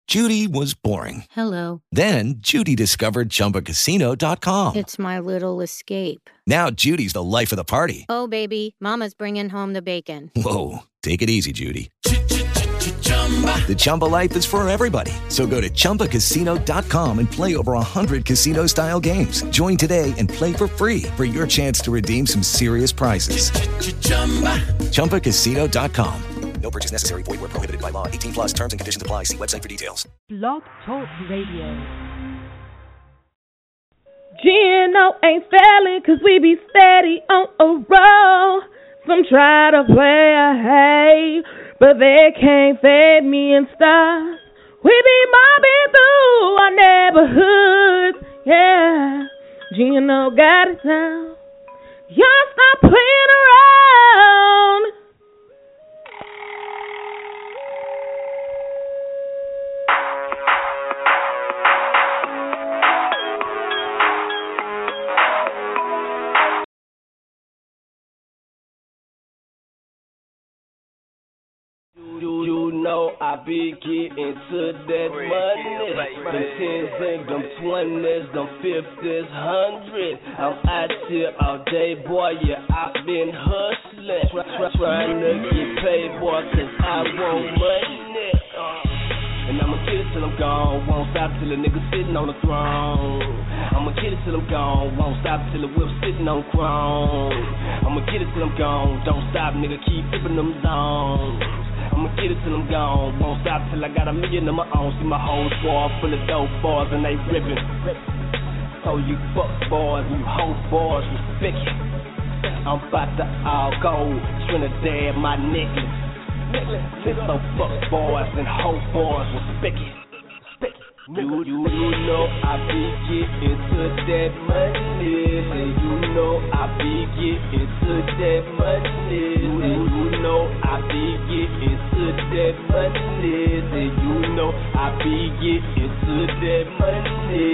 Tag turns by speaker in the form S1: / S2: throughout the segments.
S1: Judy was boring.
S2: Hello.
S1: Then Judy discovered ChumbaCasino.com.
S2: It's my little escape.
S1: Now Judy's the life of the party.
S2: Oh, baby, mama's bringing home the bacon.
S1: Whoa, take it easy, Judy. The Chumba life is for everybody. So go to ChumbaCasino.com and play over 100 casino-style games. Join today and play for free for your chance to redeem some serious prizes. ChumbaCasino.com. No purchase necessary. Void where prohibited by law. 18 plus terms and conditions apply. See website for details.
S3: Blog Talk Radio.
S4: Gino ain't failing cause we be steady on a roll. Some try to play a hey, but they can't fade me and stop. We be mobbing through our neighborhoods, yeah. Gino got it down. Y'all stop playing around.
S5: You know I be getting to that money. Them tens and them 20s, them 50s, 100s. I'm out here all day, boy, yeah, I've been hustling. Trying to get paid, boy, cause I want money. And I'ma get it till I'm gone, won't stop till a nigga sitting on the throne. I'ma get it till I'm gone, won't stop till the whip sitting on chrome. I'ma get it till I'm gone, don't stop, nigga, keep flipping them zones. I'ma get it till I'm gone, won't stop till I got $1 million of my own. See my whole squad full of dope boys and they rippin'. So you fuck boys, you hoe boys, respect it. I'm about to all gold, Trinidad, my necklace. Since some fuck boys and hoe boys, respect it. You know I be getting to that money. You know I be getting to that money. You know I be getting to that money. You know I be getting to that money.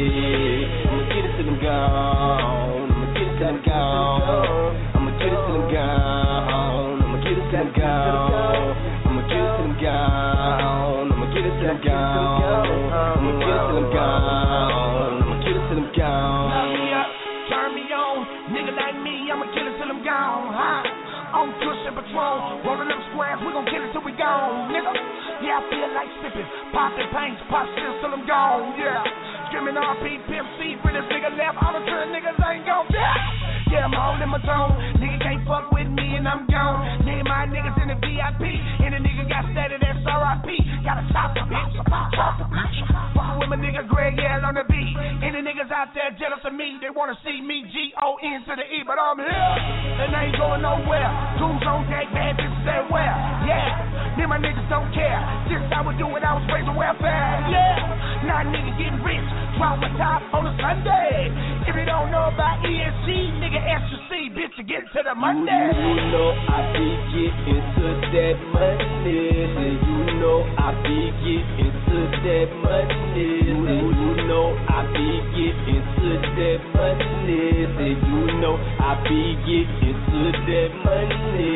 S5: I'ma get it till I'm gone. I'ma get it till I'm gone. I'ma get it till I'm gone. I'ma get it till I'm gone. I'ma get it till I'm gone. I'ma get it till I'm gone. I'ma get it till I'm gone. I'ma get it till I'm gone.
S6: Turn me up, turn me on. Nigga like me, I'ma get it till I'm gone. On Kush and Patron, rolling up squares, we gon' get it till we gone, nigga. Yeah, I feel like sipping, popping paints, pop shit till I'm gone, yeah. Screaming RP, Pimp C, realest nigga left, all the good niggas ain't gon' die. Yeah, I'm holding my tone, nigga can't fuck with me and I'm gone. Me and my niggas in the VIP, and the nigga got steady, that's RIP. Gotta chop the bitch, fucking with my nigga Greg, yeah, on the beat. And the niggas out there jealous of me, they wanna see me G-O-N to the E, but I'm here, and I ain't going nowhere. Tools on deck, bad bitches everywhere, yeah. Me and my niggas don't care, this how we do it, I was raising welfare, yeah. Now nigga getting rich, drop my top on a Sunday. If you don't know about ESG, nigga S-U-C, bitch, you get to the Monday.
S5: You know I be getting to that money. You know I be getting to that money. You know I be getting to that money. You know I be getting to that money.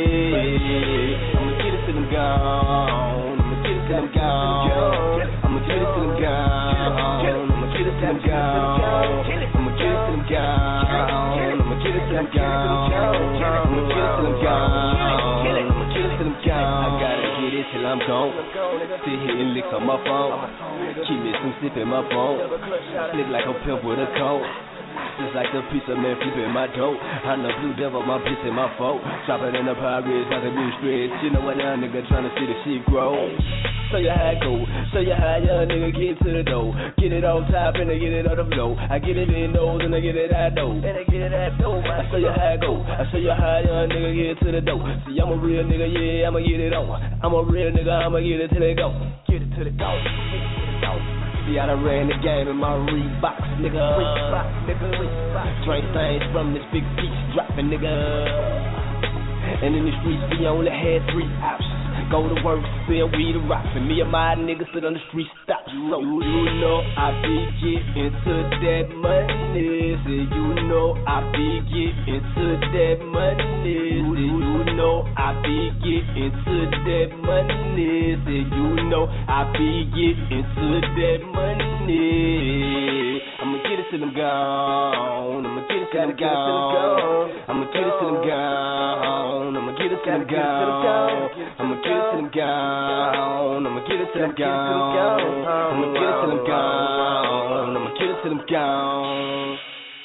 S5: I'ma get it till I'm gone. I'ma get it till I'm gone. I'ma get it till I'm gone. I'ma get it till I'm gone. I'ma get it till I'm gone. I'ma get it till I'm gone. I'ma get it till I'm gone. I'ma get it till I'm gone. I gotta get it till I'm gone. Sit here and lick on my phone. Keep me some sip in my phone. Slick like a pimp with a coat. Just like the pizza man flipping my dough. I'm the blue devil, my bitch and my foe. Dropping in the Paris like a new stretch. You know what now, nigga, trying to see the shit grow. Show you how it go. Show you how young nigga get to the dough. Get it on top and I get it on the flow. I get it in nose and I get it out dough. And I get it out dough. I show you how it go. I show you how young nigga get to the dough. See, I'm a real nigga, yeah, I'ma get it on. I'm a real nigga, I'ma get it till it go. Get it till it go. Get it till it go. See, I done ran the game in my Reeboks, nigga. Reebok, nigga. Straight things from this big beach dropping, nigga. And in the streets, we only had 3 options. Go to work, sell weed and rock. And me and my niggas sit on the street stop. So you know I be getting to that money. So you know I be getting to that money. So you know I be getting to that money. So you know I be getting to that money. I'ma get it till I'm gone. I'ma get it till I'm gone. I'ma get it till I'm gone. I'ma get it till I'm gone. I'ma get it till I'm gone. I'ma get it till I'm gone. I'ma get it till I'm gone. I'ma get it till I'm gone.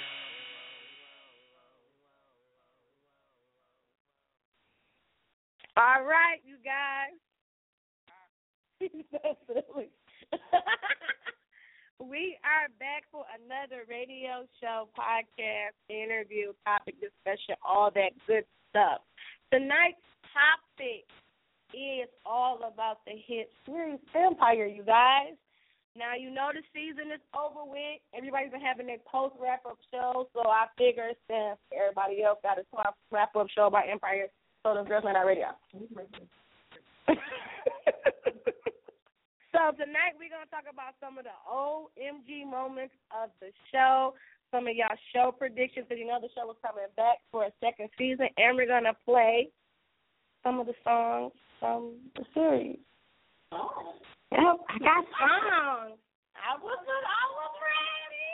S7: All right, you guys. So silly. We are back for another radio show, podcast, interview, topic discussion, all that good stuff. Tonight's topic is all about the hit series Empire, you guys. Now, you know the season is over with. Everybody's been having their post-wrap-up show, so I figure since everybody else got a wrap-up show about Empire, so the girls on our radio. So tonight we're going to talk about some of the OMG moments of the show, some of y'all show predictions, because you know the show was coming back for a second season, and we're going to play some of the songs from the series. Oh. Yep, I got songs. I was ready.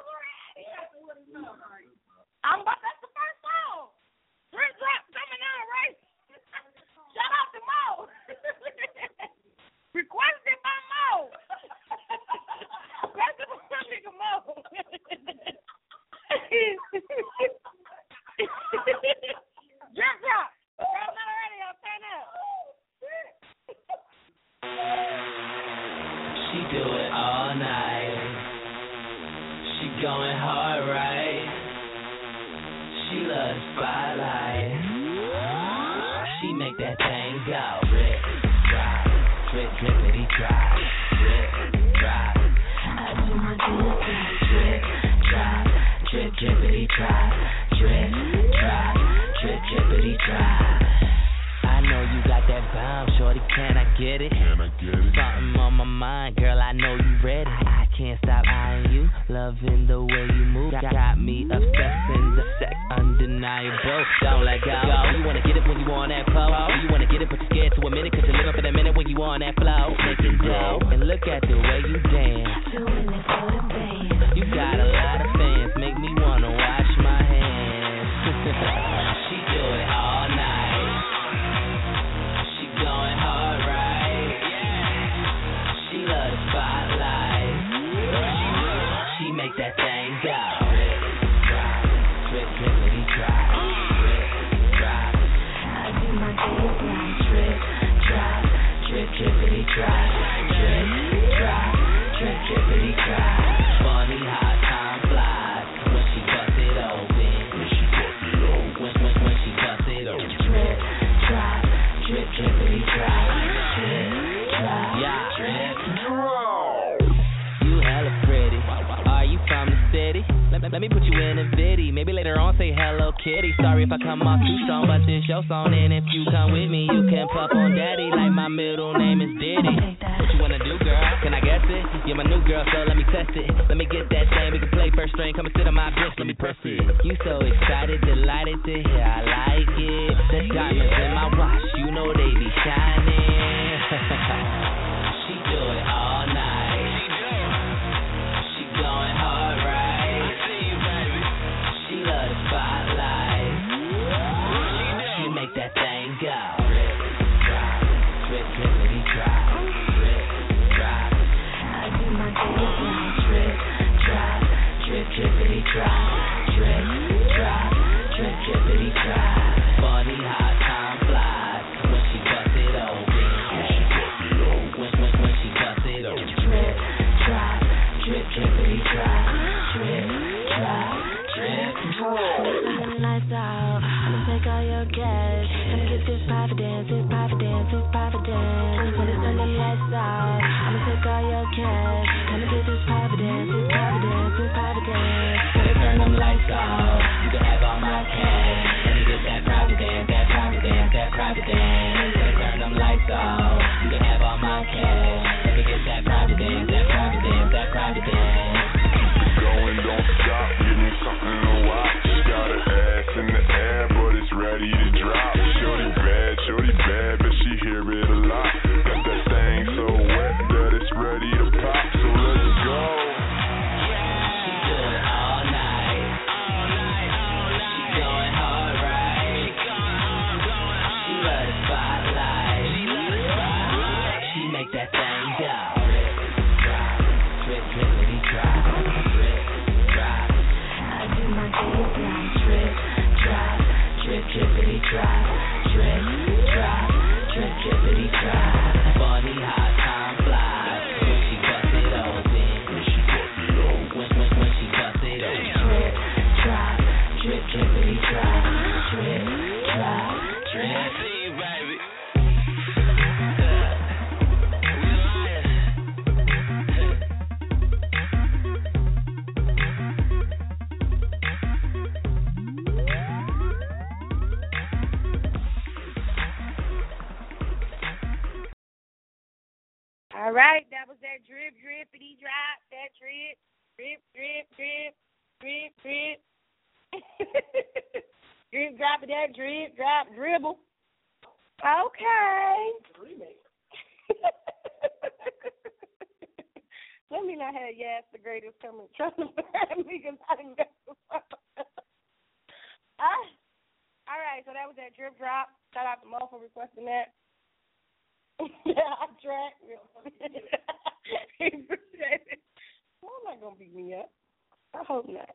S7: That's the first song. Drip Drop coming out, right? Shout out to Mo. Requested by Mo. That's the nigga Mo. Drip Drop. I'm not ready. I'll turn up.
S8: She do it all night. She going hard, right? She loves spotlight. She make that thing go. Drip, drop, drip, drippity drop, drip, drop. I do my drip, drop, drip, drippity drop, drip, drop, drip, drippity drop. I know you got that bomb, shorty, can I get it? Something on my mind, girl, I know you ready. I can't stop eyeing you, loving the way you move. Got me obsessing, the sex undeniable. Don't let go. You wanna get it when you on that pole. You wanna get it but you're scared to admit it, cause you're living for the minute when you on that flow. Making dough, and look at the way you dance. You got a lot of fans, make me wanna wash my hands. She do it all night. She going hard, right? She love the spotlight. She make that thing go. Drop, drip, drippity drop, drip, drop. I do my drip, drop, drip, drippity drop, drip, drop, drip, drippity drop. Funny how time flies when she bust it open. When she bust it open. Drip, drop, drip, drippity drop, drip, drop, drip, drop. You hella pretty. Are you from the city? Let me put you in a viddy. Maybe later on say hello kitty. Sorry if I come off too strong, but this your song, and if you come with me, you can puff on daddy like my middle name is Diddy. What you wanna do, girl? Can I guess it? You're my new girl, so let me test it. Let me get that thing, we can play first string. Come and sit on my bitch, let me press it. You so excited, delighted to hear I like it. The diamonds in my watch, you know they be shining. She do it all night. She going hard, right? She love the spotlight. She make that thing go. Drip, drop, drip, drippity drop, drip, drop. I do my drip, drop, drip, drippity drop, drip, drop, drip, drippity drop. Funny how time flies when she bust it open. When she bust it open. Drip, drop, drip, drippity drop, drip, drop, drip, drop.
S9: Lights out, I'ma take all your cash. I'ma get this private dance, this private dance, this private dance. When it's done, the lights out, I'ma take all your cash. I'ma get this private dance, this private dance, this private dance.
S8: When they turn them lights off, you can have all my cash. Let me get that private dance, that private dance, that private dance. When they turn them lights off.
S7: right, that was that drip, drippity drop, that drip, drip, drip, drip, drip, drip. Drip, drop, that drip, drop, dribble. Okay. Let me not have Yes the Greatest coming trying to find me because I didn't get the all right, so that was that drip drop. Shout out to Mo for requesting that. Yeah, I track. I'm not going to beat me up. I hope not.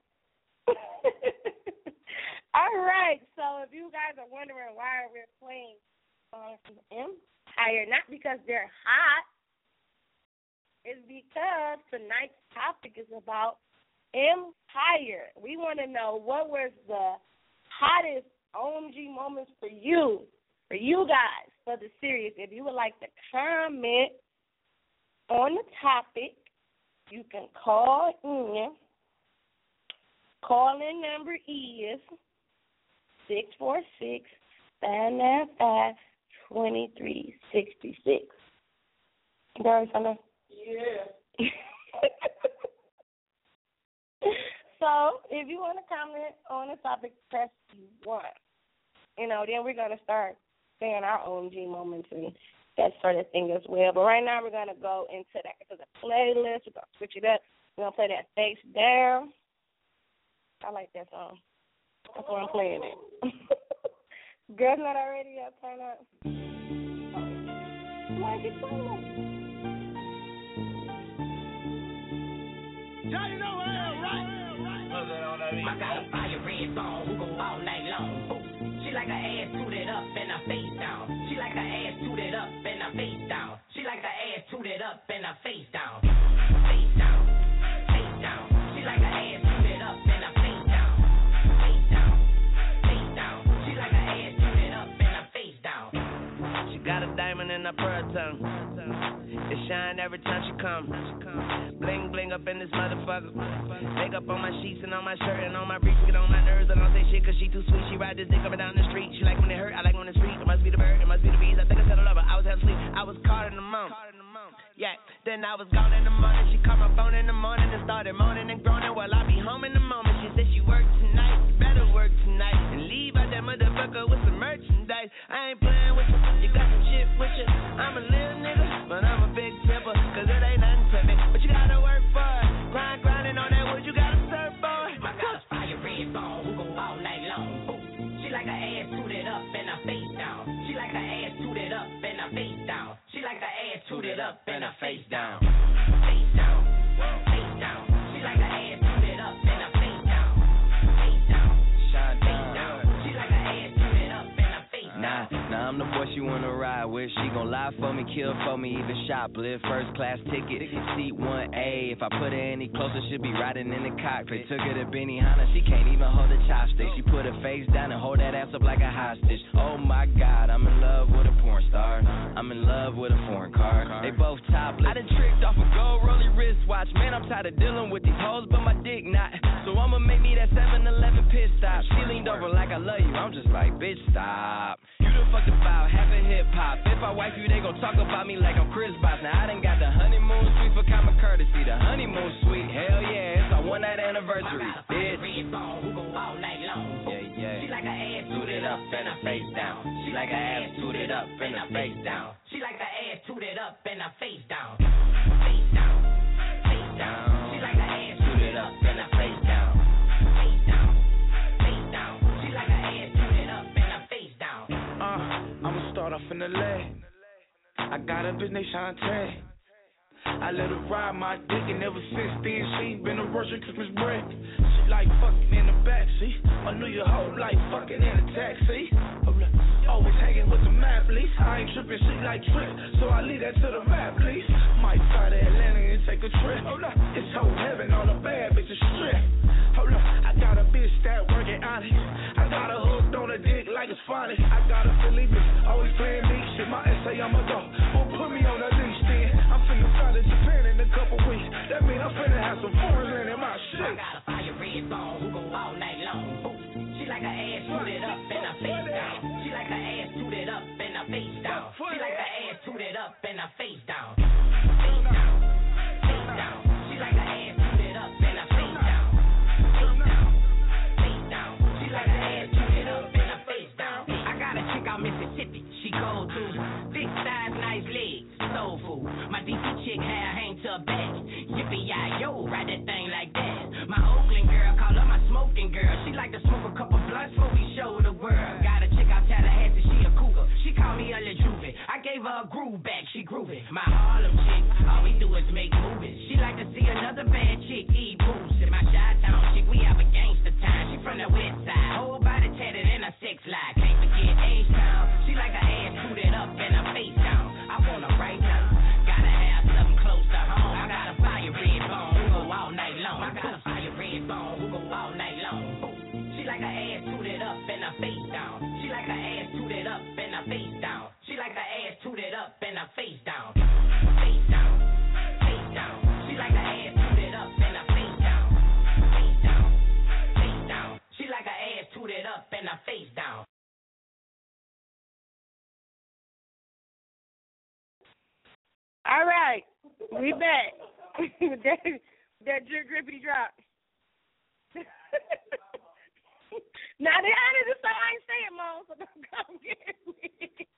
S7: All right, so if you guys are wondering why we're playing songs from Empire, not because they're hot, it's because tonight's topic is about Empire. We want to know what was the hottest OMG moments for you guys, for the series. If you would like to comment on the topic, you can call in. Call-in number is 646-995-2366. Guys, I know. Yeah. So, if you want to comment on the topic, press 1. Then we're going to start saying our OMG moments and that sort of thing as well. But right now, we're going to go into the playlist. We're going to switch it up. We're going to play that Face Down. I like that song. That's why I'm playing it. Girls Not Already Up, turn up. Why get so much?
S6: Johnny know I am right. I got a fire red bone who go all night long. She like her ass tooted up and her face down. She like her ass tooted up and her face down. She like her ass tooted up and her face down. Face down, face down. She like her ass tooted up and her face down. Face down, face down. She like her ass tooted up and her face down. She got a diamond in her pearl tongue. It shine every time she come. Bling, bling up in this motherfucker. Makeup on my sheets and on my shirt and on my briefs. Get on my nerves. I don't say shit cause she too sweet. She ride this dick up and down the street. She like when it hurt, I like when it's sweet. It must be the bird, it must be the bees. I think I said I love her. I was half asleep. I was caught in the moment. Yeah, then I was gone in the morning. She called my phone in the morning and started moaning and groaning. Well, I be home in the moment. She said she worked tonight. You better work tonight and leave out that motherfucker with some merchandise. I ain't playing with you. You got some shit with you. I'm a little nigga, but I'm a big tipper. Cause it ain't nothing to me. But you gotta work for it. Grinding on that wood. You gotta serve for it. I got a fire red bone who go all night long. She like her ass tooted up and her face down. She like her ass tooted up and her face down. She like her ass tooted up and her face down. Face down, face down. She like her ass tooted up and her face down. Face down, shine down. She like her ass tooted up and her face down. Nah, I'm the boy she wanna ride with. She gon' lie for me, kill for me, even shoplift. First class ticket, seat 1A. If I put her any closer, she'll be riding in the cockpit. Took her to Benihana, she can't even hold a chopstick. She put her face down and hold that ass up like a hostage. Oh my God, I'm in love with a porn star. I'm in love with a foreign car. They both topless. I done tricked off a gold rolly wristwatch. Man, I'm tired of dealing with these hoes, but my dick not. So I'ma make me that 7-Eleven pit stop. She leaned over like I love you. I'm just like, bitch, stop. You done fucked about half a hip hop. If I wife you, they gon' talk about me like I'm Chris Bosh. Now I done got the honeymoon suite for common courtesy. The honeymoon suite, hell yeah, it's our one-night anniversary, bitch. Red bone who go all night long. Yeah. She like her ass tooted up and her face down. She like her ass tooted up and her face down. She like her ass tooted up and her face down. Face down, face down. She like her ass tooted up and her face down. Face down, face down. She like her ass tooted up and her face down. I'ma start off in the leg. I got a bitch named Shantae. I let her ride my dick, and ever since then she ain't been a Russian Christmas break. She like fucking in the backseat. I knew your whole life fucking in a taxi. Always hanging with the map lease. I ain't tripping, she like trip, so I leave that to the map lease. Might fly to Atlanta and take a trip. It's whole heaven, all the bad bitches strip. I got a bitch that working honest. I got her hooked on a dick like it's funny. I got a Philly bitch, always playing me shit. My essay, I'ma go. Won't put me on the leash then. I'm finna fly to Japan in a couple weeks. That mean I'm finna have some foreign land in my shit. I got a fire red bone who go all night long. She like her ass tooted up and her face down. She like her ass tooted up and her face down. She like her ass tooted up and her face down. Face
S8: Cuban girl. She like to smoke a couple blunts before we show the world. Got a chick out Tallahassee, she a cougar. She called me a Juve. I gave her a groove back, she grooving. My Harlem chick, all we do is make movies. She like to see another bad chick eat boots. And my Chi-Town chick, we have a gangster time. She from the west side, whole body tatted in a sex lie. Can't forget H-Town. She like her ass screwed up and her face down. I want her right now. Gotta have something close to home. I got a fire red bone who go all night long. I got a fire red bone who go all night long. She like her ass tooted up and her face down. She like her ass tooted up and her face down. She like her ass tooted up and her face down. Face down. Face down. She like her ass tooted up and her face down. Face down. Face down. She like her ass tooted up and her face down.
S7: All right, we back. that Drew Grippy drop. Now the honest is so I ain't saying Mo, so don't come get me.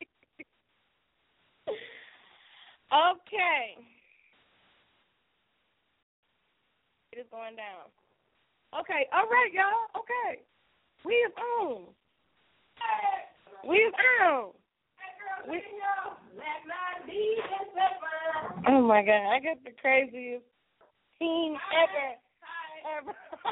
S7: Okay. It is going down. Okay, all right, y'all. Okay. We is on. We is on. Oh my God, I got the craziest team ever.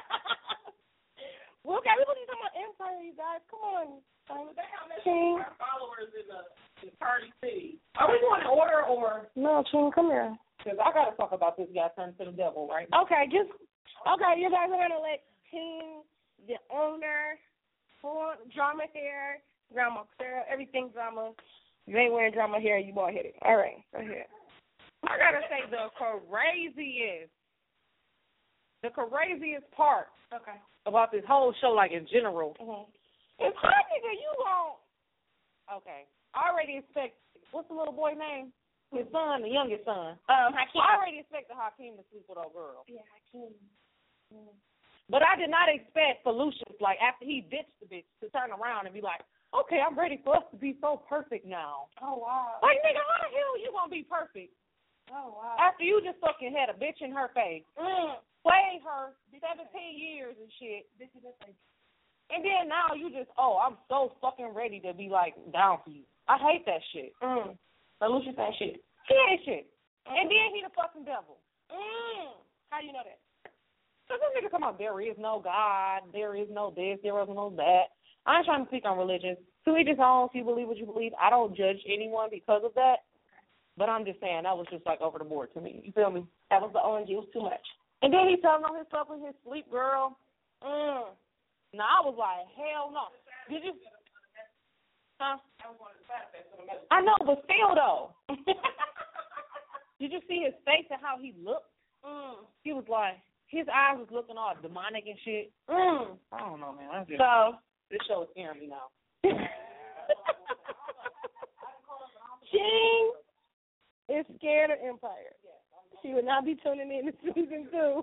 S7: Well, okay, we're going to talk about Empire, you guys. Come on. Team.
S10: Followers in Party City. Are we going in order or?
S7: No, Team, come here.
S10: Because I got to talk about this guy turned to the devil, right?
S7: Okay, you guys are going to let Team, the owner, full drama hair, Grandma Sarah, everything drama. You ain't wearing drama hair, you bald headed. All right, go ahead.
S10: I gotta say the craziest part about this whole show, like in general, is how nigga you won't. Okay, I already expect. What's the little boy name? His son, the youngest son.
S7: Hakeem.
S10: I already expected Hakeem to sleep with a girl.
S7: Yeah, Hakeem.
S10: But I did not expect Felucius, like after he ditched the bitch, to turn around and be like, okay, I'm ready for us to be so perfect now.
S7: Oh, wow.
S10: Like, nigga, how the hell you gonna be perfect?
S7: Oh, wow.
S10: After you just fucking had a bitch in her face, played her 17 years and shit, and then now you just, I'm so fucking ready to be, like, down for you. I hate that shit. Felucius ain't shit. He ain't shit. And then he the fucking devil.
S7: How you know that?
S10: Because this nigga come out, there is no God, there is no this, there is no that. I ain't trying to speak on religion. To each his own, if you believe what you believe. I don't judge anyone because of that. But I'm just saying, that was just like over the board to me. You feel me?
S7: That was the ONG. It was too much.
S10: And then he telling on his stuff with his sleep girl. Now, I was like, hell no. Did you? Huh? I know, but still, though. Did you see his face and how he looked? He was like, his eyes was looking all demonic and shit. I don't know, man. So, this show is scaring me now.
S7: Ching is scared of Empire. She would not be tuning in to season 2.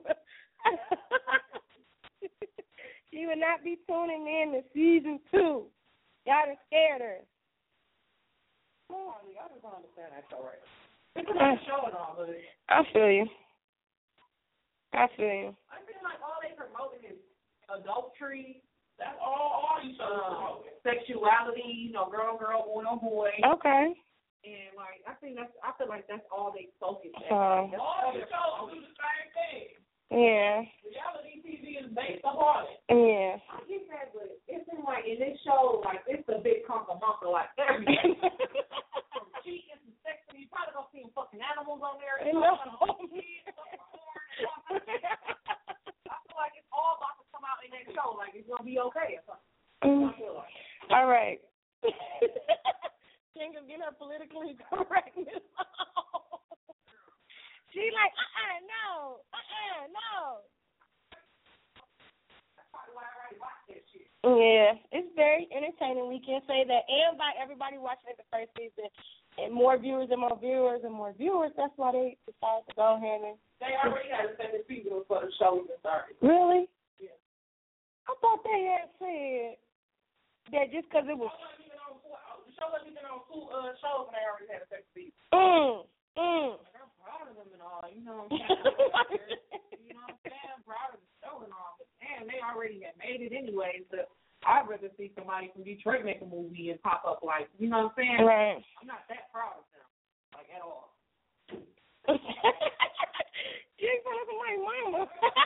S7: She would not be tuning in to season 2. Y'all done scared her.
S10: Y'all just don't understand that show right. It's a nice show and all, but
S7: I feel you.
S10: I feel like all they promoting is adultery. That's all you shows promoting. Sexuality, girl, boy, no boy.
S7: Okay.
S10: And like I feel like that's all they focus
S7: on.
S10: All the shows do the same thing.
S7: Yeah.
S10: Reality TV is based upon it.
S7: Yeah.
S10: I get that, but it seems like in this show, like it's a big conker-monker, like everything. From cheating to sex, you probably don't see fucking animals on there. I feel like it's all about to come out in that show, like it's gonna be okay or something. I feel like.
S7: All right. She ain't gonna get her politically correctness. She like, no. Yeah, it's very entertaining. We can say that. And by everybody watching it the first season, and more viewers and more viewers and more viewers, that's why they decided to go ahead and.
S10: They already had a second season before the show even started.
S7: Really?
S10: Yeah.
S7: I thought they had said that just because it was.
S10: The show wasn't even on 2 shows and they already had a second season. I'm proud of them and all, you know what I'm saying? You know what I'm saying? I'm proud of the show and all, but damn, they already had made it anyways. But I'd rather see somebody from Detroit make a movie and pop up like, you know what I'm saying?
S7: Right.
S10: I'm not that proud of them, like, at all.
S7: You sound like my mama.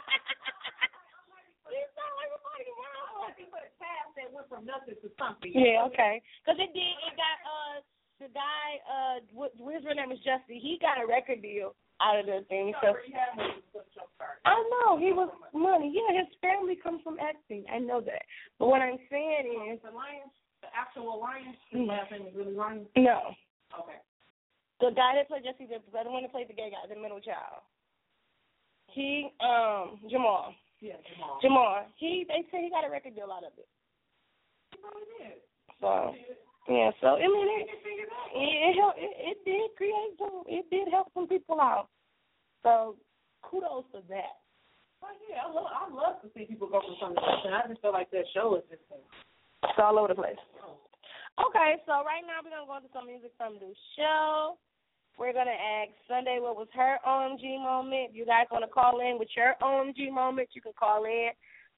S7: You sound like my mama.
S10: People at past that went from nothing to something.
S7: Yeah, okay. Because it got, the guy, his real name is Justin, he got a record deal out of the thing. So I know, he was money. Yeah, his family comes from acting. I know that. But what I'm saying is,
S10: the actual Lions, his last name is really Lions?
S7: No.
S10: Okay.
S7: The guy that played Jesse, the one that played the gay guy, the middle child. He, Jamal.
S10: Yeah, Jamal.
S7: They say he got a record deal out of it.
S10: He probably did.
S7: So, yeah, so, I mean, it did it did help some people out. So, kudos to that.
S10: Well, yeah, I love to see people go from something to something. I just feel like that show is just
S7: it's all over the place. Okay, so right now we're going to go into some music from the show. We're going to ask Sunday what was her OMG moment. If you guys want to call in with your OMG moment, you can call in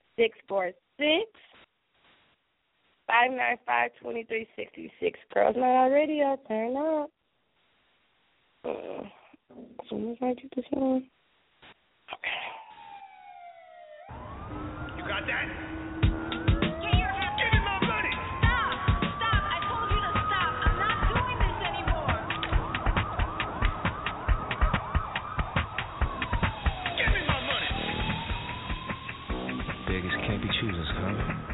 S7: 646-595-2366. Girls Night Out Radio, turn up. So let's write you this one. Okay.
S6: You got that?
S11: Can't be choosers, huh?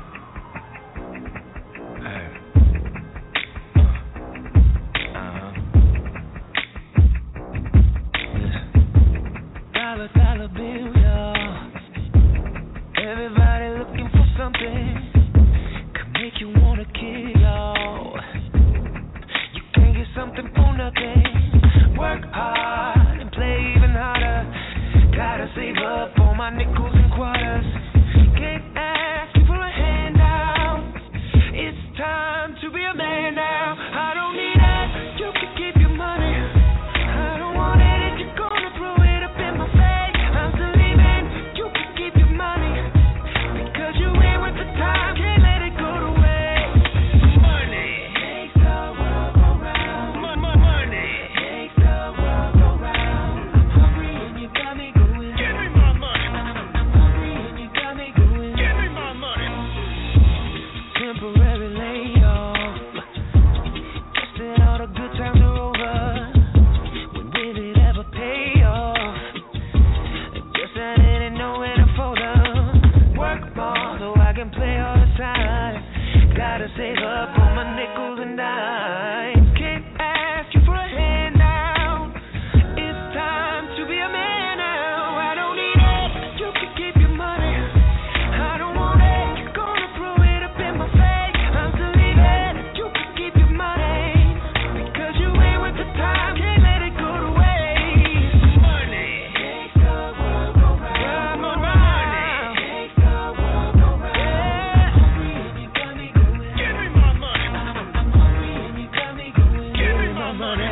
S11: Dollar bill, y'all. Everybody looking for something could make you wanna kill, y'all. You can't get something for nothing. Work hard and play even harder. Gotta save up for my nickels and quarters. Can't ask you for a handout. It's time to be a man now. I don't need that. You can keep your money. I don't want it if you're gonna throw it up in my face. I'm still leaving. You can keep your money because you ain't worth the time. Can't let it go to waste. Money makes the world go round. Money makes the world go round. I'm hungry and you got me going. Give me my money. I'm hungry and you got me going. Give me my money. Temporary layoff. Just that all the good times are over. When will it ever pay off? Just I didn't know where to fold up. Work more so I can play all the time. Gotta save up for my nickels and dimes. Can't ask you for a handout. It's time to be a man now. I don't need it. You can keep your money. I don't want it. You're gonna throw it up in my face. I'm still leaving. You can keep your money because you ain't worth the time. Can't let it go to waste. Money makes the world go round. Money makes the world go round. Yeah. I'm hungry and you got me going. Give me my money. I'm hungry and you got me going. Give me my money.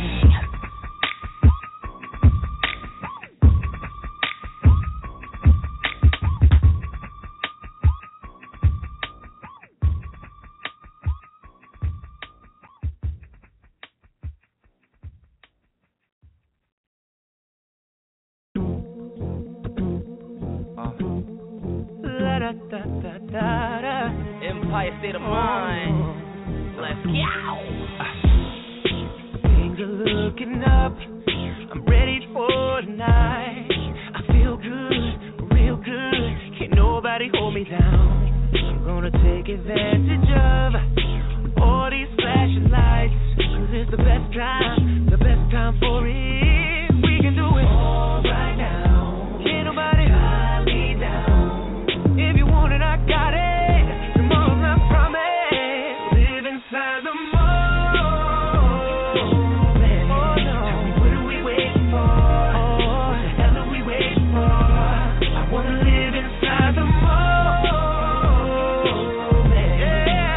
S8: Empire State of Mind. Let's go.
S11: Things are looking up. I'm ready for tonight. I feel good, real good. Can't nobody hold me down. I'm gonna take advantage of all these flashing lights. 'Cause it's the best time for it. We can do it all right now. Can't nobody tie me down. If you want it, I got it. Tomorrow's not promised. Live inside the moment. Oh no, what are we waiting for? What the hell are we waiting for? I wanna live inside the moment. Yeah.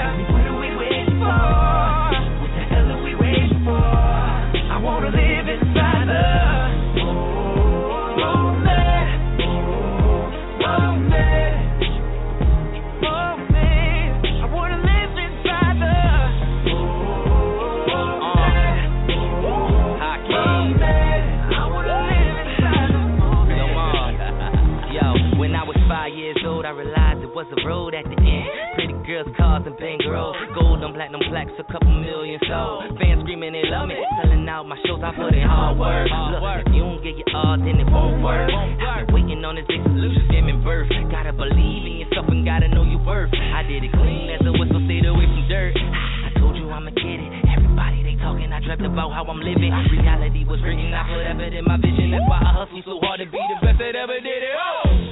S8: was a road at the end. Pretty girls, cars, and bankrolls. Gold and platinum plaques, a couple million sold. Fans screaming they love me. Selling out my shows, I put in hard work. Look, if you don't get your all, then it won't work. I've been waiting on this exclusive giving birth. Gotta believe in yourself and gotta know your worth. I did it clean as a whistle, stayed away from dirt. I told you I'ma get it. Everybody they talking, I dreamt about how I'm living. Reality was written, I put effort in my vision. That's why I hustle so hard to be the best that ever did it. Oh!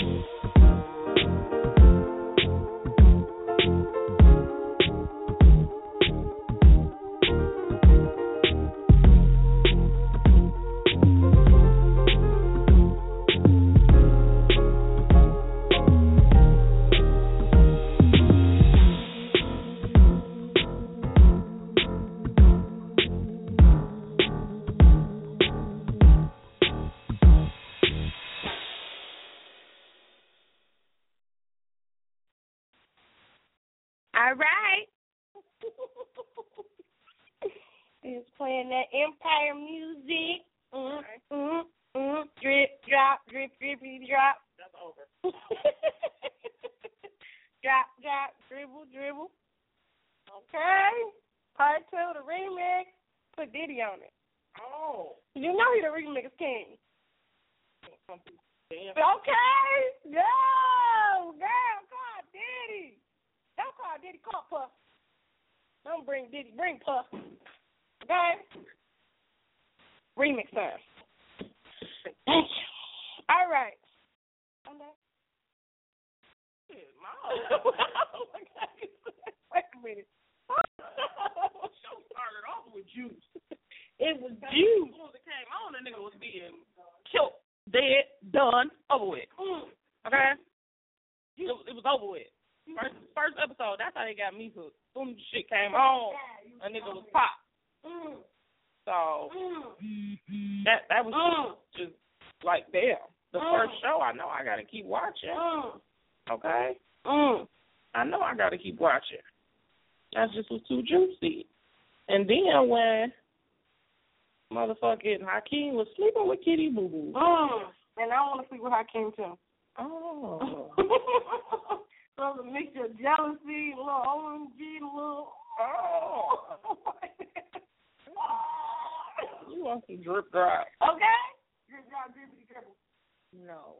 S7: All right. It's playing that Empire music. Drip, drop, drip, drippy, drop. That's over. Drop, drop, dribble, dribble. Okay. Part 2, the remix. Put Diddy on it. Oh. You know he the remix king. Okay. Go. Girl, call Diddy. Don't call Diddy, call Puff. Don't bring Diddy, bring Puff. Okay? Remix time. Thank you. All right. I'm back. Wait a minute.
S4: Show started off with juice.
S7: It was
S4: Juice.
S7: juice.
S4: As soon as it came on, the nigga was being killed, dead, done, over with. Okay? It was over with. First episode, that's how they got me hooked. Soon as the shit came on, a nigga was pop. So that was just like, damn. The first show, I know I gotta keep watching. Okay? I know I gotta keep watching. That just was too juicy. And then when motherfucking Hakeem was sleeping with Kitty Boo Boo.
S7: And I want to sleep with Hakeem too.
S4: Oh.
S7: So it's a mixture of jealousy, a little OMG, a little.
S4: You want some drip drop?
S7: Okay. Drip drop, drippity dribble.
S4: No.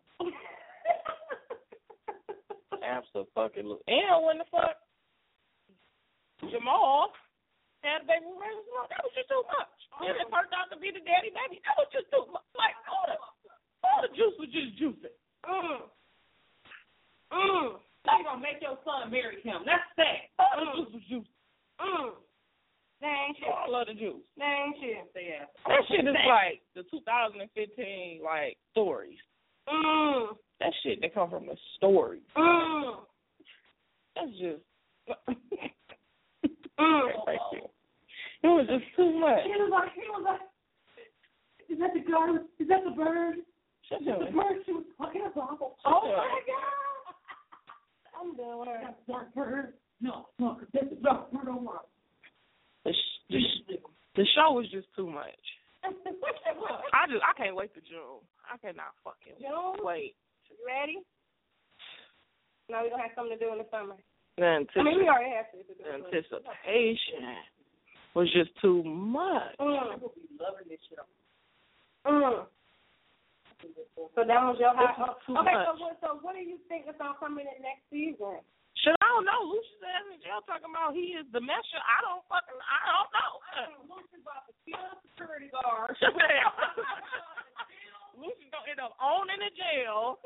S4: Absolutely. And when the fuck Jamal had a baby with Razor Smoke, that was just too much. And it turned out to be the daddy baby. That was just too much. Like all the juice was just juicing. Now you gonna make your son marry him. That's sad. All the juice was juicing.
S7: That ain't shit.
S4: I love the juice.
S7: That ain't shit.
S4: That shit is like the 2015 like stories. That shit that come from the story. That's just. It was just too much.
S7: He was like, is that the girl? Is that the bird?
S4: Shut
S7: Is that the bird? She was fucking us off. Oh my God! I'm done with her. That's dark bird. No, that's the dark bird on one.
S4: The show was just too much. I can't wait to June. I cannot fucking wait.
S7: You ready? Now we're gonna have something to do in the summer.
S4: We
S7: already have to.
S4: The anticipation was just too much.
S7: People be loving this shit. So that was your high. Okay, so what do you think is gonna come in the next season?
S4: Shit, I don't know. Lucius ass in jail talking about he is dementia. I don't know.
S7: Lucius about to kill a security guard.
S4: Lucius gonna end up owning the jail.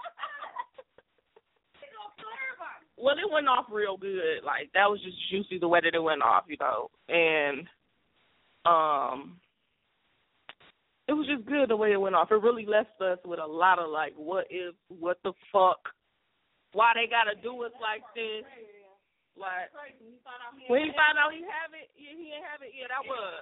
S4: Well, it went off real good. Like, that was just juicy the way that it went off, you know. And it was just good the way it went off. It really left us with a lot of, like, what the fuck, why they got to do us like this. Like, when he found out he didn't have it, that was.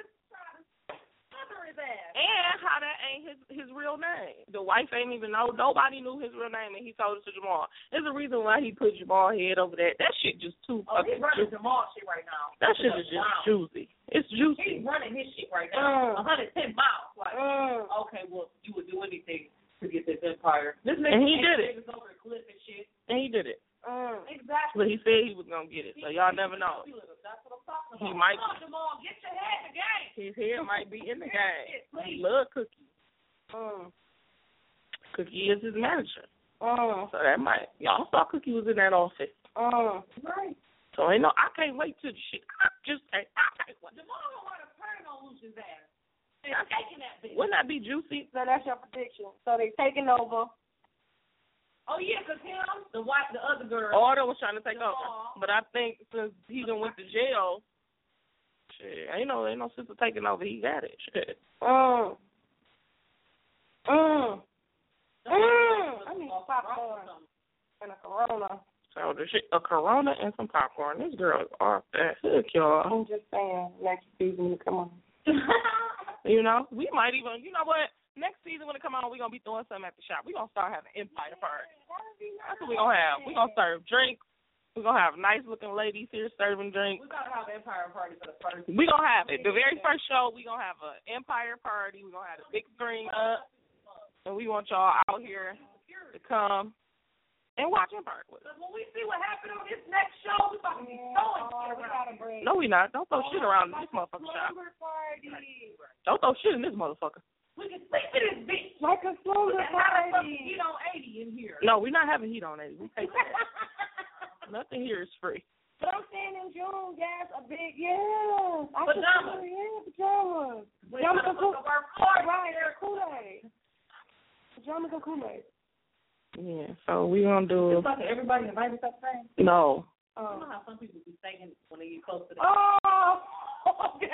S4: And how that ain't his real name. The wife ain't even know. Nobody knew his real name, and he told it to Jamal. There's a reason why he put Jamal head over that. That shit just too fucking juicy.
S12: Jamal shit right now.
S4: That shit is just juicy. It's juicy.
S12: He's running his shit right now. 110 miles. Like, okay, well, you would do anything
S10: to get this empire. This
S6: And he did it.
S10: Over the cliff and shit.
S6: And he did it.
S10: Exactly.
S6: But he said he was gonna get it, so y'all never know.
S10: That's what I'm talking about.
S6: He might.
S10: Come on, Jamal, get your head in the game.
S6: His head might be in the game. He love Cookie. Cookie is his manager. So that might. Y'all saw Cookie was in that office.
S10: Right.
S6: So ain't no. I can't wait till the shit. I can't wait.
S10: Jamal don't want to turn on Lucia's ass. They're taking that bitch.
S6: Wouldn't that be juicy?
S7: So that's your prediction. So they taking over.
S10: Oh yeah, cause him, the other girl.
S6: Order was trying to take over, but I think since he done went to jail, shit, ain't no sister taking over. He got it. Shit.
S7: I need popcorn and a Corona.
S6: So the shit, a Corona and some popcorn. This girl is off that hook, y'all.
S7: I'm just saying, next season, come on.
S6: You know, we might even. You know what? Next season when it come on, we're going to be throwing something at the shop. We're going to start having empire parties. That's what we're going to have. We're going to serve drinks. We're going to have nice-looking ladies here serving drinks.
S10: We're going to have an empire party for the first.
S6: We're going to have it. The very first show, we're going to have an empire party. We're going to have a big screen up. And we want y'all out here to come and watch Empire with us.
S10: When we see what happened on this next show, we're about to be throwing shit around.
S6: No, we not. Don't throw shit around in this motherfucker shop. Don't throw shit in this motherfucker.
S10: We can sleep in this bitch.
S7: Like a slumber party.
S10: Heat on 80 in here.
S6: No, we're not having heat on 80. We take that. Nothing here is free.
S7: But I'm saying in June, guys, a big,
S10: pajamas.
S7: Pajamas. Pajamas and Kool-Aid. Right, Kool-Aid. Pajamas and Kool-Aid.
S6: Yeah, so we going to do...
S10: It's like everybody invited to thing?
S6: No.
S10: You know how some people be thinking when they get close to that?
S7: Oh, okay.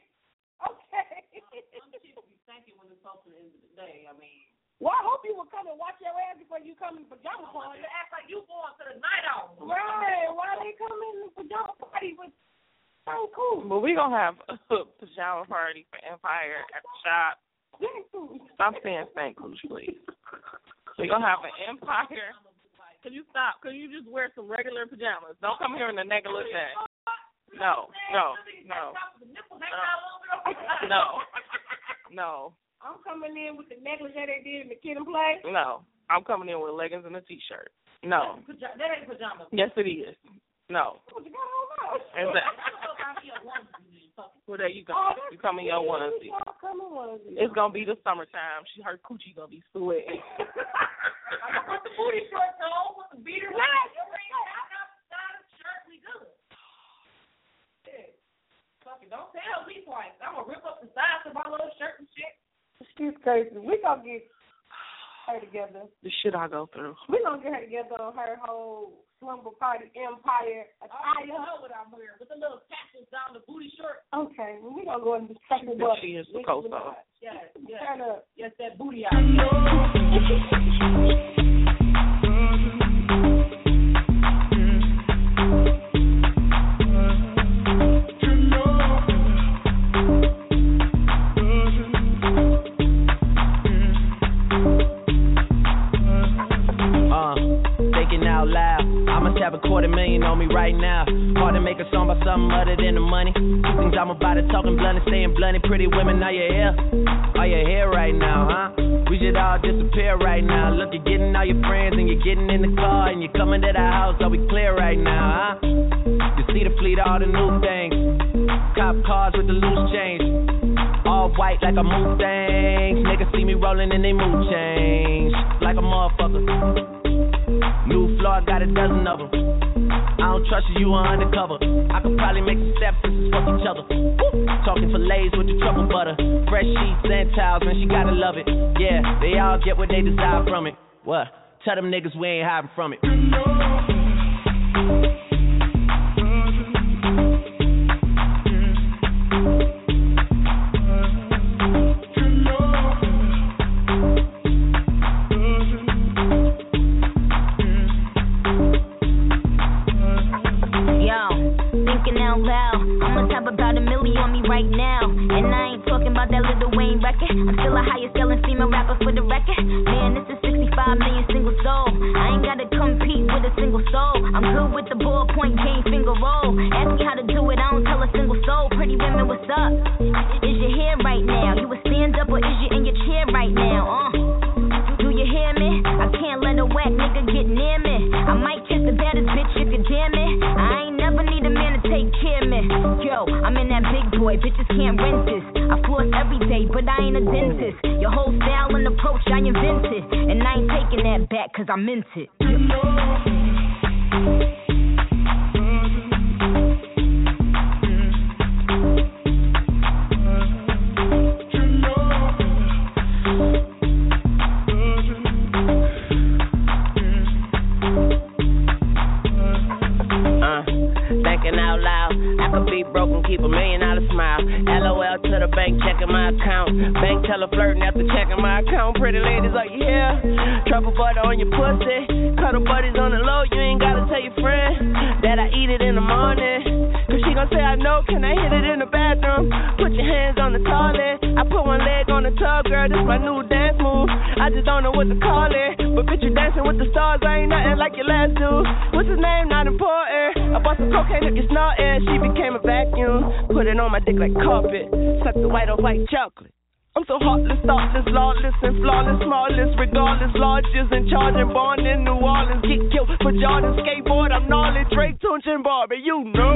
S10: Some people be thinking when it's close to the end of the day. I mean...
S7: Well, I hope you will come and watch your ass before you come in pajama party.
S10: You act like you going to the night out.
S7: Right. Why they come in the pajama party with so cool?
S6: But we going to have a pajama party for Empire at the shop. Stop saying St. Cruise, please. We're going to have an Empire. Can you stop? Can you just wear some regular pajamas? Don't come here in the negative thing. No.
S7: I'm coming in with the necklace that they did in the Kid and Play.
S6: No. I'm coming in with leggings and a T-shirt. No.
S10: That ain't pajamas.
S6: Yes, it is. No.
S7: What you got on now?
S6: Well, there you go. You come in your onesie. It's going to be the summertime. Her coochie going to be sweaty.
S10: I'm going to put the booty shorts on with the beater. Shirt, we good. Fuck it, don't tell me twice. I'm going to rip up the sides of my little shirt and shit.
S7: She's crazy. We going to get her together.
S6: The shit I go through.
S7: We going to get her together on her whole slumber party empire attire.
S10: I know what I'm wearing with the little tassels down the booty short.
S7: Okay, well, we going to go and just check it
S6: up.
S7: up.
S6: She is the coast though.
S10: Yes.
S7: Turn up.
S10: Yes, that booty out.
S8: Have a $250,000 on me right now. Hard to make a song about something other than the money. Two things I'm about to talking blunt and staying blunt. Pretty women, are you here? Are you here right now, huh? We should all disappear right now. Look, you're getting all your friends and you're getting in the car and you're coming to the house. Are we clear right now, huh? You see the fleet, all the new things. Cop cars with the loose change. All white like a Mustang. Niggas see me rolling and they mood change. Like a motherfucker. New floor, got a dozen of them. I don't trust you are undercover. I could probably make some stepsisters fuck each other. Woo! Talking fillets with the truffle butter. Fresh sheets and towels, and she gotta love it. Yeah, they all get what they desire from it. What? Tell them niggas we ain't hiding from it.
S9: Right now, and I ain't talking about that Lil Wayne record. I'm still a highest selling female rapper for the record. Man, this is 65 million single soul. I ain't gotta compete with a single soul. I'm good with the ballpoint game finger roll. Ask me how to do it, I don't tell a single soul. Pretty women, what's up? Is your hair right now? You a stand up or is you in your chair right now? Do get near me. I might kiss the baddest bitch if you damn it. I ain't never need a man to take care of me. Yo, I'm in that big boy, bitches can't rent this. I floss every day, but I ain't a dentist. Your whole style and approach I invented, and I ain't taking that back cause I meant it.
S5: Out loud, I could be broken, keep $1 million smile. LOL to the bank, checking my account. Bank teller flirting after checking my account. Pretty ladies, are you here? Truffle butter on your pussy. Cuddle buddies on the low, you ain't gotta tell your friend that I eat it in the morning. Cause she gon' say I know, can I hit it in the bathroom? Put your hands on the toilet. I put one leg on the tub, girl, this my new dance move. I just don't know what to call it, but bitch, you dancing with the stars, I ain't nothing like your last dude. What's his name? Not important. I bought some cocaine, took your snorting. She became a vacuum. Put it on my dick like carpet. Suck the white off like chocolate. I'm so heartless, thoughtless, lawless, and flawless, smallest, regardless, largest, and charging, born in New Orleans. Get killed for Jordan, skateboard, I'm gnarly, Drake, Tunch, and Barbie, you know.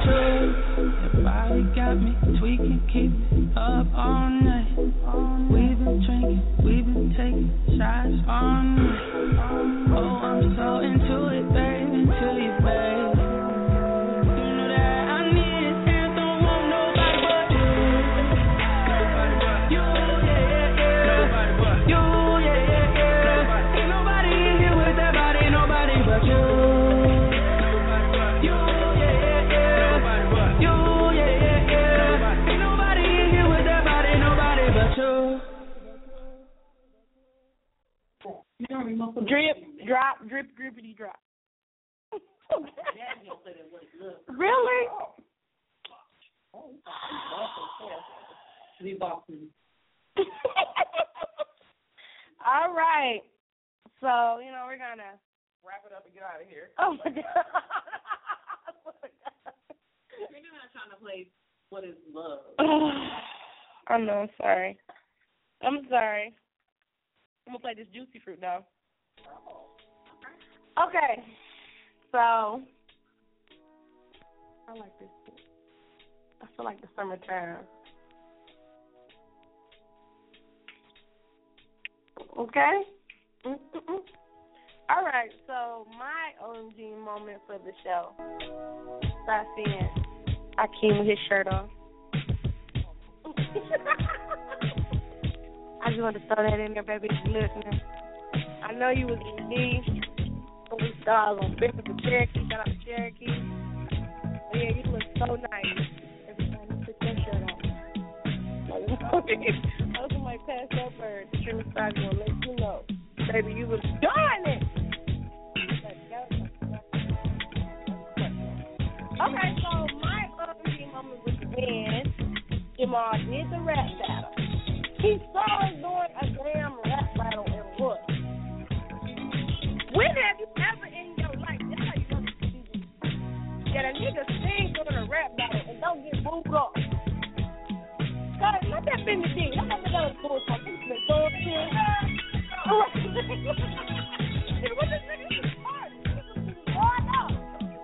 S11: Your body got me tweaking, keep it up all night. We've been drinking, we've been taking shots all night. Oh, I'm so into it, baby, into you, baby. You know that I need it and don't want nobody but you. You, yeah, yeah, yeah. You, yeah, yeah, yeah. Ain't nobody in here with that body, nobody but you. You, yeah, yeah, yeah. You, yeah, yeah, yeah. Ain't nobody in here with that body, nobody but you.
S10: Drip, drop, drip, drippity, drop. Really? All right. So, we're going to
S4: Wrap it up and get out of here.
S10: Oh, my God.
S4: You're not trying to play What is Love.
S10: I know, I'm sorry. I'm going to play this Juicy Fruit now. Okay. So, I like this. I feel like the summertime. Okay? Mm-mm-mm. All right, so my OMG moment for the show. Start seeing Akeem with his shirt off. I just wanted to throw that in there, baby, if you're listening. I know you was in D. We started on Bishop of Cherokee. Shout out to Cherokee. But yeah, you look so nice every time you put your shirt on. I was somebody passed over the stream side going to let you know. Baby, you was doing it. Okay, so my OMG moment was when Jamal did the rap battle. He started doing a damn rap battle in Wood. When have you ever in your life, that's how you know this is, that a nigga sing during a rap battle and don't get booed off? God, let that thing be. Let that nigga do it for me. What this nigga is smart. This nigga is hard up.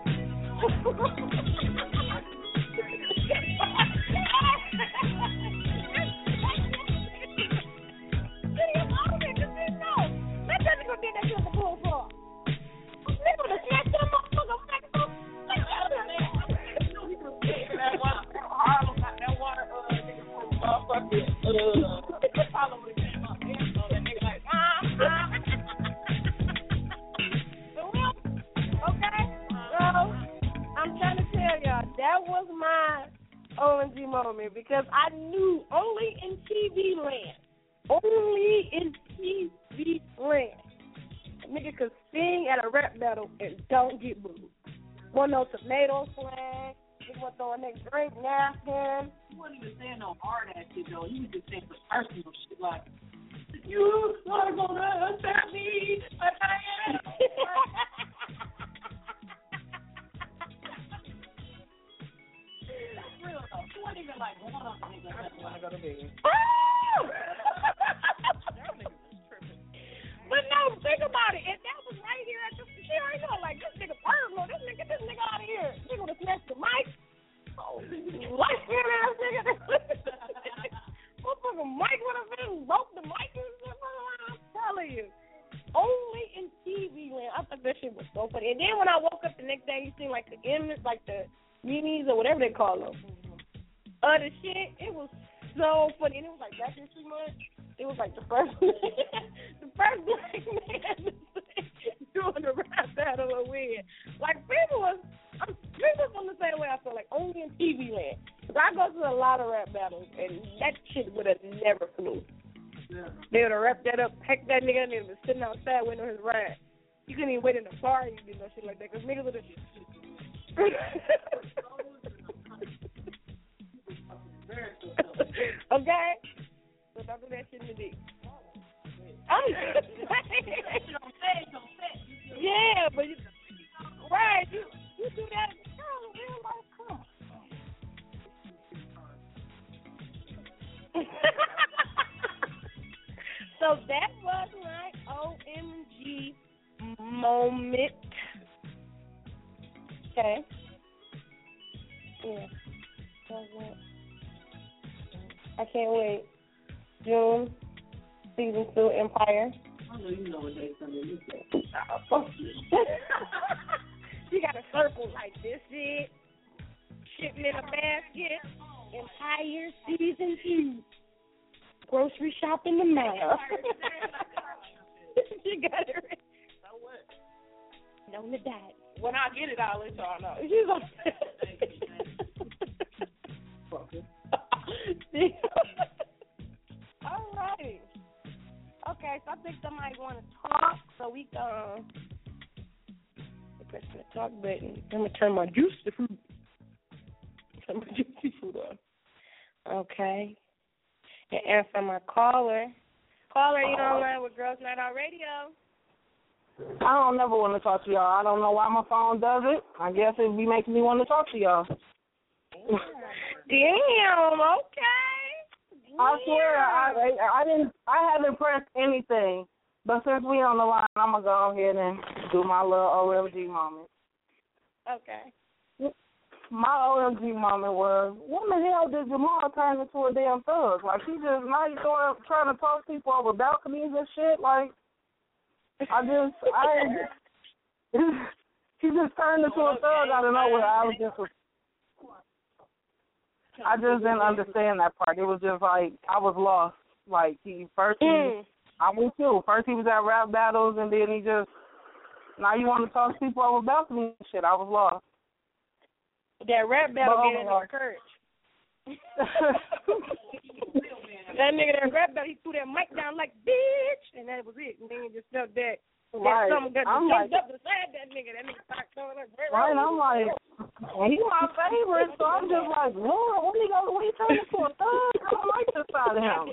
S10: OMG moment because I knew only in TV land, a nigga could sing at a rap battle and don't get booed. Want no tomato slang, nigga want to throw a nigga drink napkin.
S4: He wasn't even saying no hard ass shit though. He was just saying some personal shit like, you are gonna attack me, but I am. Real though, he wasn't even like going on to niggas that want to go to bed.
S10: But no, think about it. If that was right here at the she already know, like, this nigga personal, this nigga out of here. Nigga would have snatched the mic. Oh, light skin ass nigga. Motherfucking mic would have been broke the mic and shit. I'm telling you. Only in TV land. I thought that shit was so funny. And then when I woke up the next day, you seen like the images, like the memes or whatever they call them. The shit, it was so funny. And it was like back in 2 months. It was like the first black man doing the rap battle of win. Like people was on the same way I feel like only in TV land. Cause I go to a lot of rap battles and that shit would have never flew. Yeah. They would have wrapped that up, packed that nigga, and they would have been sitting outside waiting on his ride. You couldn't even wait in the car and do no shit like that because niggas would have. Okay. So don't do that shit in the dick. Yeah, but you do that in the show, man. Like, come on. So that was my OMG moment. Okay.
S7: Yeah. I can't wait. June, season 2, Empire.
S10: I know you know what they come in.
S7: You got a circle like this shit. Shipment of basket. Empire season 2. Grocery shop in the mail. You got it right.
S10: So what?
S7: Known to die.
S10: When I get it, I'll let y'all know.
S7: She's like, all right. Okay, so I think somebody want to talk, so we can press the talk button. I'm gonna turn my juicy fruit. Turn my juicy fruit on. Okay. And answer my caller. Caller, you online with Girls Night Out Radio.
S12: I don't never want to talk to y'all. I don't know why my phone does it. I guess it be making me want to talk to y'all.
S7: Damn, okay.
S12: I swear, I haven't pressed anything. But since we on the line, I'm going to go ahead and do my little OMG moment.
S7: Okay.
S12: My OMG moment was, when the hell did Jamal turn into a damn thug? Like, he just, now he's trying to talk people over balconies and shit. Like, he just turned into a thug out of nowhere. I just didn't understand that part. It was just like, I was lost. Like, I'm with you. First he was at rap battles, and then he just, now you want to talk to people over balconies and shit. I was lost.
S7: That rap battle gave him courage. That nigga that rap battle, he threw that mic down like, bitch, and that was it. And then he just felt that.
S12: Right.
S7: That
S12: I'm
S7: jumped
S12: like,
S7: up beside that nigga. That nigga started throwing like,
S12: right, I'm like, well, he's my favorite, so I'm just like, Lord, when he turn into a thug, I don't like this side of him.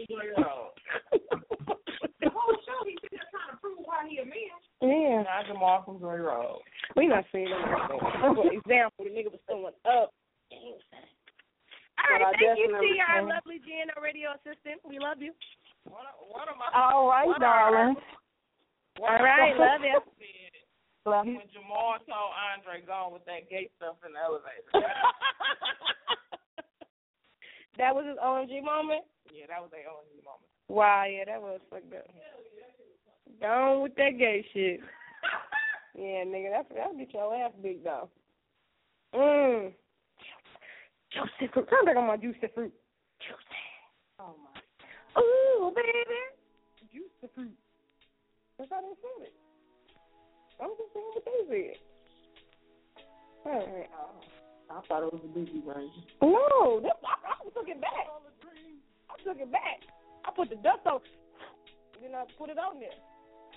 S10: The whole show, he's just trying to prove why he a man.
S7: Yeah.
S10: Not Jamal from Joy Road.
S7: We not saying that. For example, the nigga was throwing up. All right, thank you, T, our lovely GNO radio assistant. We love you.
S10: One of my
S12: all right, darling.
S7: All right, love you.
S12: Love you.
S10: When Jamal told Andre gone with that gay stuff in the elevator.
S7: That was his OMG moment?
S10: Yeah, that was their OMG moment.
S7: Wow, yeah, that was fucked up. Gone with that gay shit. Yeah, nigga, that'll get your ass big, though. Juicy fruit. Turn back on my juicy fruit. Juicy.
S10: Oh, my.
S7: Ooh, baby. Juicy fruit. That's how they said it. I'm just saying what they said. All right.
S10: I thought it was a Biggie version.
S7: No, I took it back. I took it back. I put the dust on. Then I put it on there.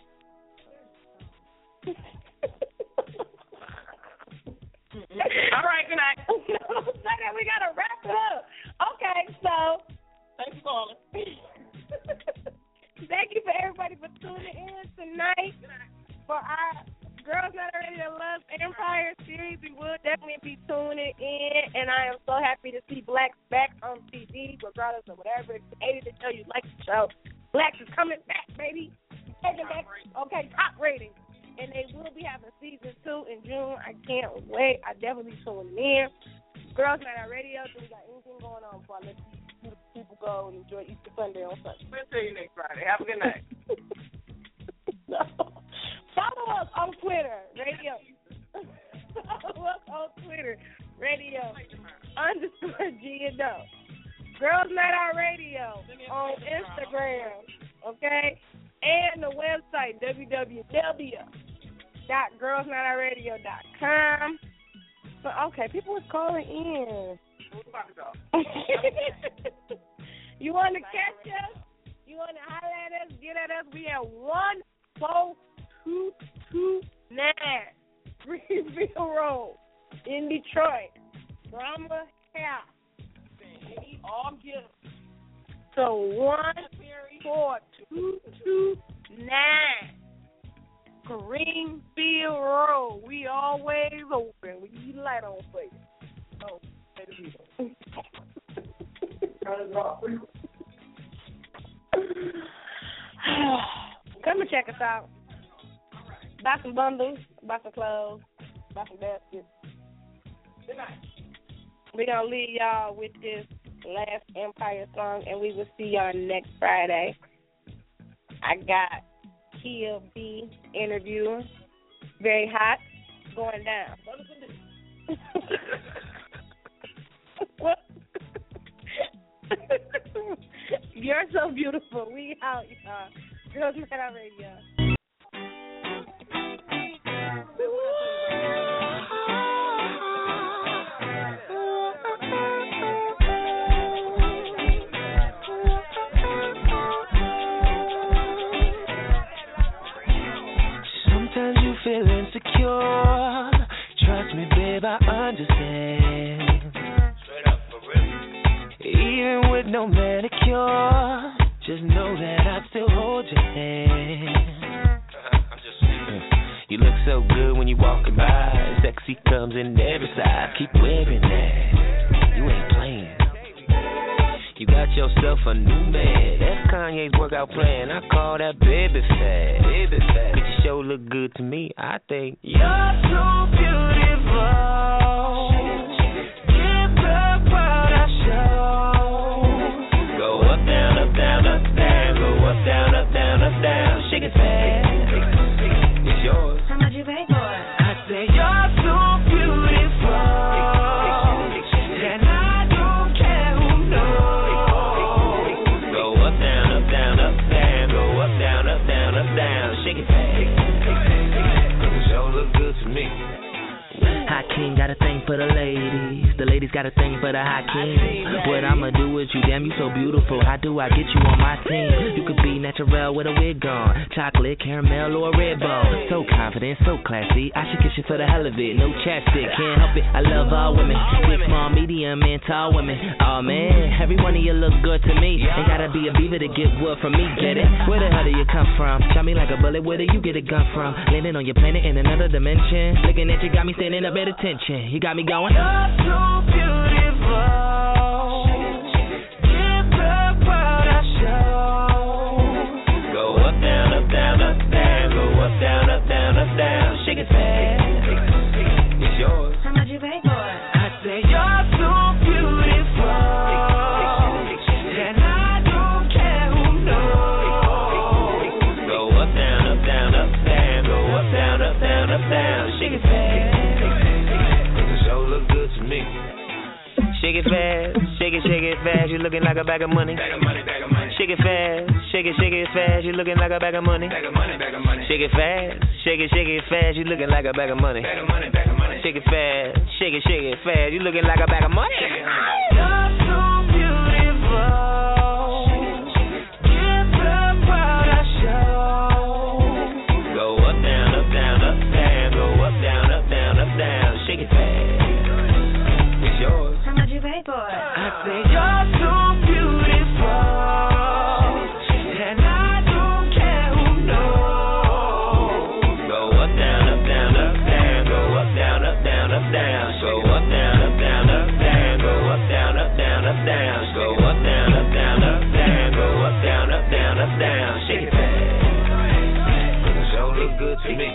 S10: All right, good night.
S7: Second, we got to wrap it up. Okay, so.
S10: Thanks for calling.
S7: Thank you for everybody for tuning in tonight for our Girls Not Ready to Love Empire series. We will definitely be tuning in, and I am so happy to see Blacks back on TV, regardless of whatever. Excited to tell you like the show. Blacks is coming back, baby. Taking back, okay, top rating. And they will be having season 2 in June. I can't wait. I definitely tuning in. Girls Night Out Radio. Do we got anything going on before I let people go and enjoy Easter Sunday on Sunday?
S10: We'll see you next Friday. Have a good night.
S7: No. Follow us on Twitter, radio. Follow us on Twitter, radio _GNO. Girls Night Out Radio on Instagram, okay? And the website, www.girlsnightoutradio.com. So, okay, people are calling in.
S10: Who's about to go?
S7: You want to catch us? You want to holler at us, get at us? We at 14229 Greenville Road in Detroit. Drama House.
S10: All gifts.
S7: So 14229 Greenfield Road. We always open. We keep the light on for you. Oh, come and check us out. Buy some bundles, buy some clothes, buy some baskets.
S10: Good night.
S7: We're going to leave y'all with this last Empire song, and we will see y'all next Friday. I got Kia B interviewing. Very hot. Going down. What? You're so beautiful. We out, y'all. Girls Night Radio.
S8: Sometimes you feel insecure. Trust me, babe, I understand. Straight up, for real. Even with no manicure, just know that I still hold your hand. I'm just saying. You look so good when you walking by. Sexy comes in every size. Keep wearing that. You ain't playing. You got yourself a new man. That's Kanye's workout plan. I call that baby fat. Baby fat. But you sure look good to me. I think you're so beautiful. Give the world a show. Go up, down, up, down, up, down. Go up, down, up, down, up, down. Shake it fast. It's yours.
S9: How much you pay for it?
S8: I say you're so beautiful. And I don't care who knows. Go up, down, up, down, up, down. Go up, down, up, down, up, down. Shake it fast. It sure look good to me. Hakeem got a thing for the ladies. The ladies got a thing for the Hakeem. What I'ma do with you, damn, you so beautiful. How do I get you on my team? You could be natural with a wig on, chocolate, caramel, or a red bone. So confident, so classy. I should kiss you for the hell of it. No chapstick, can't help it. I love all women. Big, small, medium, and tall women. Oh man, every one of you look good to me. Ain't gotta be a beaver to get wood from me. Get it? Where the hell do you come from? Shot me like a bullet. Where do you get a gun from? Landing on your planet in another dimension. Looking at you got me standing up at attention. You got me going. You're so beautiful. Give the world a show. Go up, down, up, down, up, down. Go up, down, up, down, up, down. Shake it fast. It's yours.
S9: How much you pay for it?
S8: I say you're so beautiful. And I don't care who knows. Go up, down, up, down, up, down. Go up, down, up, down, up, down. Shake it fast. Shake it fast, shake it fast, you looking like a bag of money. Shake it fast, shake it fast, you looking like a bag of money. Shake it fast, shake it fast, you looking like a bag of money. Shake it fast, shake it fast, you looking like a bag of money. You're so beautiful. Give the world a show. Go up, down, up, down, up, down. Go up, down, up, down, up, down. Shake it fast. It's yours.
S9: How much you pay for it?
S8: I say you're so beautiful, and I don't care who knows. Go up, down, up, down, up, down. Go up, down, up, down, up, down. Go up, down, up, down, up, down. Go up, down, up, down, up, down. Go up, down, up, down, up, down. Go up, down, up, down, up, down. Shake it fast. It sure look good to me.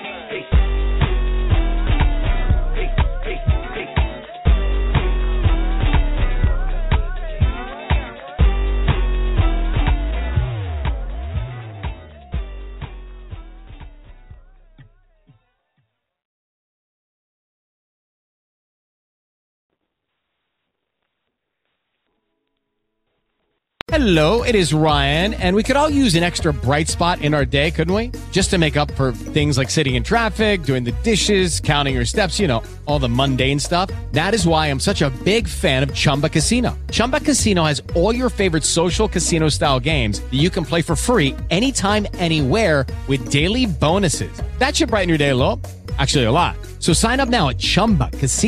S13: Hello, it is Ryan, and we could all use an extra bright spot in our day, couldn't we? Just to make up for things like sitting in traffic, doing the dishes, counting your steps, you know, all the mundane stuff. That is why I'm such a big fan of Chumba Casino. Chumba Casino has all your favorite social casino-style games that you can play for free anytime, anywhere with daily bonuses. That should brighten your day a little. Actually, a lot. So sign up now at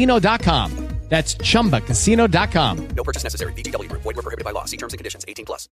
S13: ChumbaCasino.com. That's ChumbaCasino.com.
S14: No purchase necessary. VGW Group. Void where prohibited by law. See terms and conditions. 18+.